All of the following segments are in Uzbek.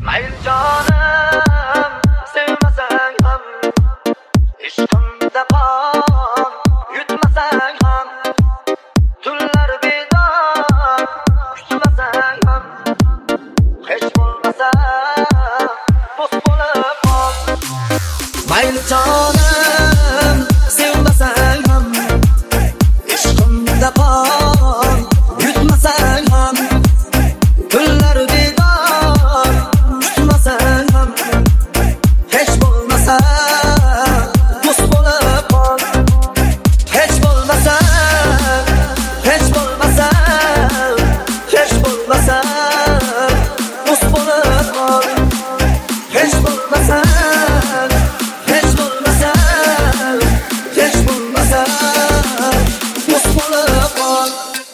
Mayl jonim, sevmasang ham, ishqimda qon, yutmasang ham, tunlar bedor, kutmasang ham, hech bo'lmasa do'st bo'lib qol. Mayl jonim, sevmasang ham, ishqimda qon, yutmasang ham, tunlar bedor, kutmasang ham, hech bo'lmasa do'st bo'lib qol. Hech bo'lmasa, hech bo'lmasa, hech bo'lmasa do'st bo'lib qol. Hech bo'lmasa, hech bo'lmasa, hech bo'lmasa do'st bo'lib qol.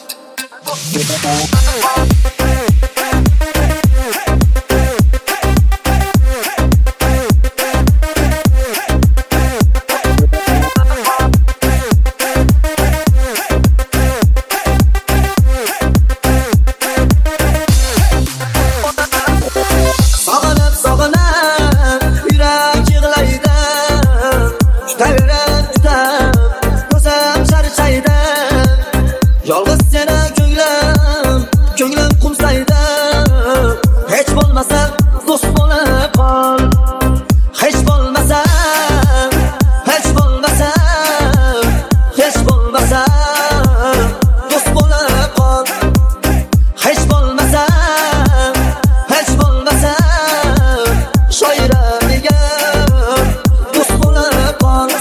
Sog'inib, sog'inib, yurak yig'laydi. Tutaverib, tutib, ko'zim charchaydi. Yolg'iz seni ko'nglim qumsaydi. Hech bo'lmasa do'st bo'lib qol. Hech bo'lmasa, hech bo'lmasa, hech bo'lmasa do'st bo'lib qol. Hech bo'lmasa, hech bo'lmasa shoiramiga do'st bo'lib qol.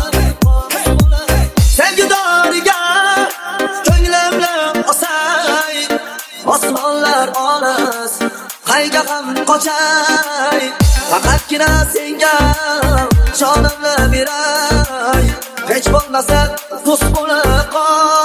Sevgidoriga ko'nglimni osay, osmonlar olis, qayga ham qochay. Faqatgina senga jonimni beray. Hech bo'lmasa do'st bo'lib qol.